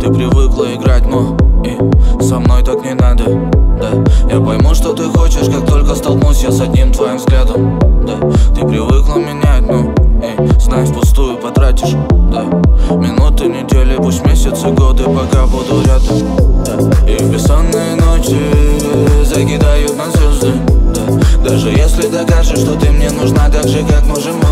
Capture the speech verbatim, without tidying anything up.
Ты привыкла играть, но и со мной так не надо, да. Я пойму, что ты хочешь, как только столкнусь я с одним твоим взглядом, да. Ты привыкла менять, но и знай, впустую потратишь, да. Минуты, недели, пусть месяцы, годы, пока буду рядом, да. И бессонные ночи закидают на звезды, да. Даже если докажешь, что ты мне нужна так же, как можем